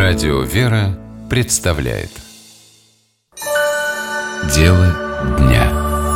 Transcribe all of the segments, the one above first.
Радио «Вера» представляет Дело дня.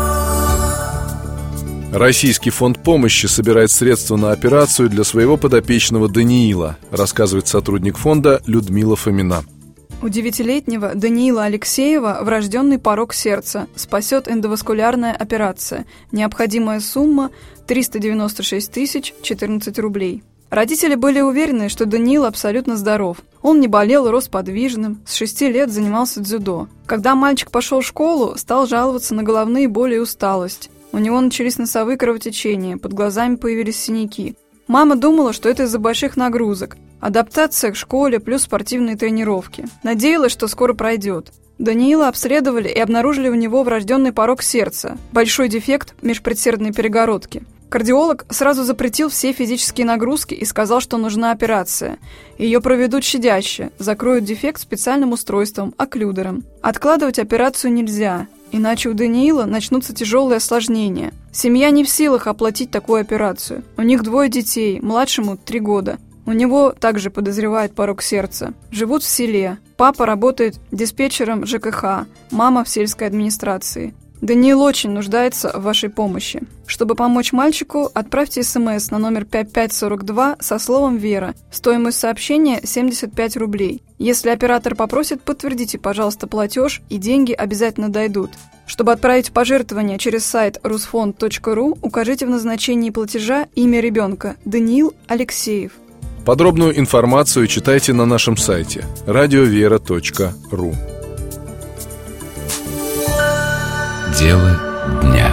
Российский фонд помощи собирает средства на операцию для своего подопечного Даниила, рассказывает сотрудник фонда Людмила Фомина. У 9-летнего Даниила Алексеева врожденный порок сердца. Спасет эндоваскулярная операция. Необходимая сумма – 396 014 рублей. Родители были уверены, что Даниил абсолютно здоров. Он не болел, рос подвижным, с 6 лет занимался дзюдо. Когда мальчик пошел в школу, стал жаловаться на головные боли и усталость. У него начались носовые кровотечения, под глазами появились синяки. Мама думала, что это из-за больших нагрузок. Адаптация к школе плюс спортивные тренировки. Надеялась, что скоро пройдет. Даниила обследовали и обнаружили у него врожденный порок сердца, большой дефект межпредсердной перегородки. Кардиолог сразу запретил все физические нагрузки и сказал, что нужна операция. Ее проведут щадяще, закроют дефект специальным устройством – окклюдером. Откладывать операцию нельзя, иначе у Даниила начнутся тяжелые осложнения. Семья не в силах оплатить такую операцию. У них 2 детей, младшему 3 года. У него также подозревают порок сердца. Живут в селе. Папа работает диспетчером ЖКХ, мама в сельской администрации. Даниил очень нуждается в вашей помощи. Чтобы помочь мальчику, отправьте СМС на номер 5542 со словом «Вера». Стоимость сообщения – 75 рублей. Если оператор попросит, подтвердите, пожалуйста, платеж, и деньги обязательно дойдут. Чтобы отправить пожертвование через сайт rusfond.ru, укажите в назначении платежа имя ребенка – Даниил Алексеев. Подробную информацию читайте на нашем сайте radiovera.ru. Дело дня.